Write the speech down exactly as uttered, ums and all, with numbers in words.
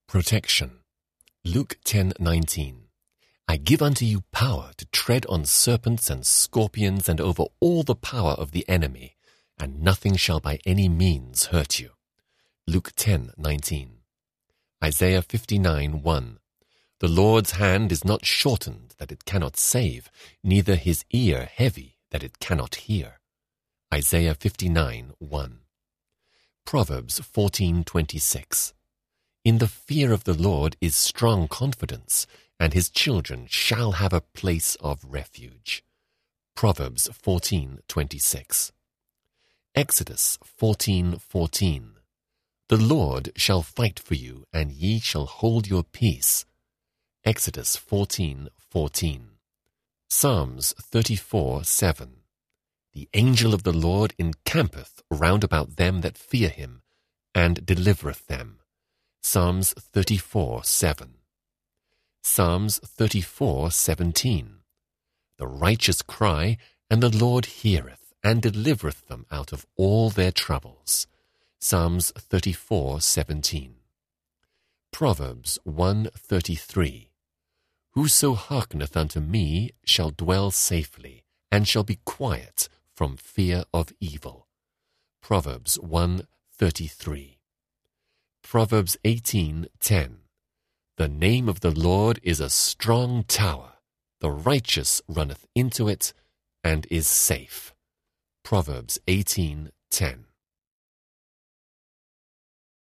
Protection. Luke ten nineteen. I give unto you power to tread on serpents and scorpions and over all the power of the enemy, and nothing shall by any means hurt you. Luke ten nineteen. Isaiah fifty-nine one. The Lord's hand is not shortened that it cannot save, neither his ear heavy that it cannot hear. Isaiah fifty-nine one. Proverbs fourteen twenty-six. In the fear of the Lord is strong confidence, and his children shall have a place of refuge. Proverbs fourteen twenty-six. Exodus fourteen fourteen. The Lord shall fight for you, and ye shall hold your peace. Exodus fourteen fourteen. Psalms thirty-four seven. The angel of the Lord encampeth round about them that fear him, and delivereth them. Psalms thirty-four seven. Psalms thirty-four seventeen. The righteous cry, and the Lord heareth, and delivereth them out of all their troubles. Psalms thirty-four seventeen. Proverbs one thirty-three. Whoso hearkeneth unto me shall dwell safely, and shall be quiet from fear of evil. Proverbs one thirty-three. Proverbs eighteen ten. The name of the Lord is a strong tower. The righteous runneth into it, and is safe. Proverbs eighteen ten.